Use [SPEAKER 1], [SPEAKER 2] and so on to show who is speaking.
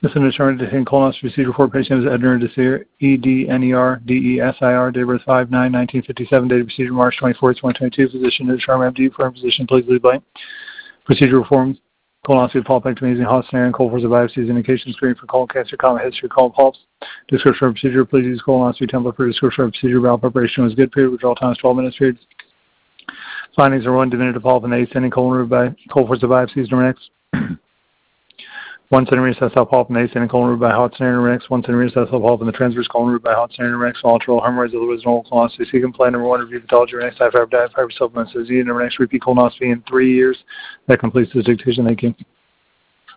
[SPEAKER 1] This is an determined colonoscopy procedure for patient is Edner Desir, EDNER, date of birth 5/9/1957, date of procedure March 24, 2022. Physician to determine MD for physician, please leave blank. Procedure reform, colonoscopy, polypectomy using hot snare and cold force of biopsies, indication screening for colon cancer, common history, colon polyps. Description of procedure, please use colonoscopy template for description of procedure. Bowel preparation was good period, withdrawal time is 12 minutes period. Findings are 1 diminutive polyp and 8 ascending colon root by cold force of biopsies, next. 1 centimeter sessile polyp in the ascending colon root by hot snare next. 1 centimeter sessile polyp in the transverse colon root by hot snare next. Lateral hemorrhoids, otherwise normal colonoscopy. Second plan number 1, review pathology next. High fiber diet, fiber supplements, Z number next. Repeat colonoscopy in 3 years. That completes the dictation. Thank you.